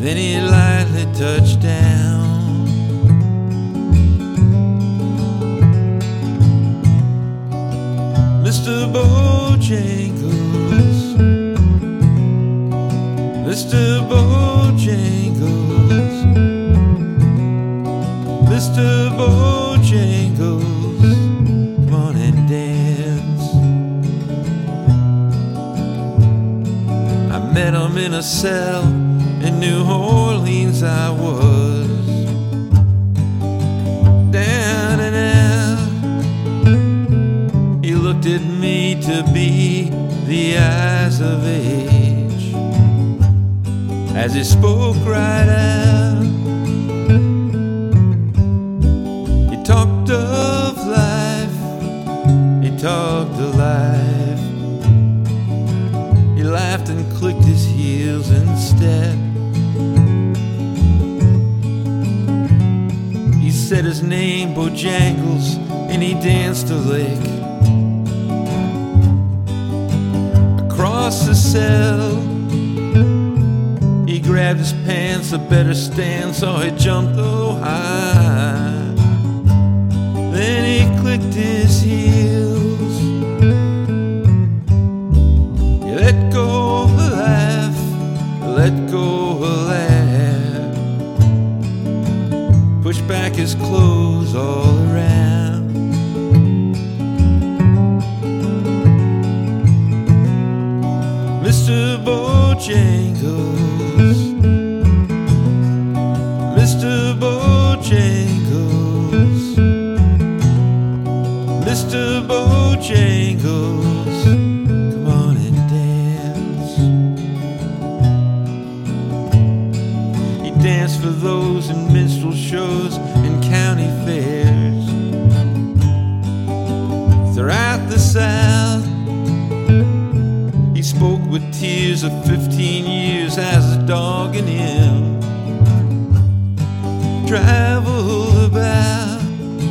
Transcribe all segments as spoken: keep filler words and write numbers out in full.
Then he lightly touched down. Mister Bojangles, Mister Bojangles, Mister Bojangles, come on and dance. I met him in a cell in New Orleans. I was down and out. He looked at me to be the eyes of age as he spoke right out. He talked of life, he talked of life. He laughed and clicked his heels instead. He said his name, Bojangles, and he danced a lick across the cell. He grabbed his pants, a better stand, so he jumped oh high. Then he clicked his heels. He let go of the laugh, let go of the laugh. Pushed back his clothes all around. Mister Bojangles, Mister Bojangles, Mister Bojangles, come on and dance. He danced for those in minstrel shows and county fairs throughout the South. He spoke with tears of fifteen years as a dog in him traveled about.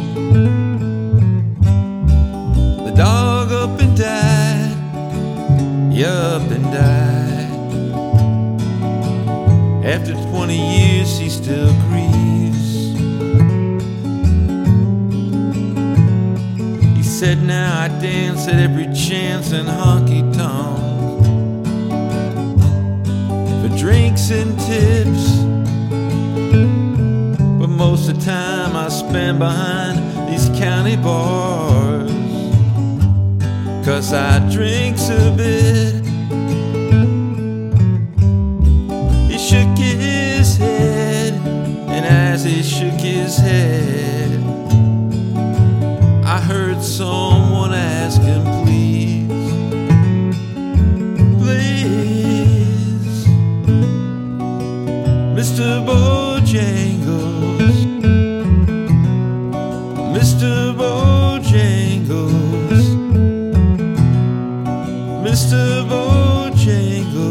The dog up and died, yeah, up and died. After twenty years he still grieves. He said, now I dance at every chance in honky-tonk for drinks and tips, but most of the time I spend behind these county bars, 'cause I drinks a bit. He shook his head, and as he shook his head, I heard someone ask him, please, please, Mister Bojangles, Mister Bojangles, Mister Bojangles.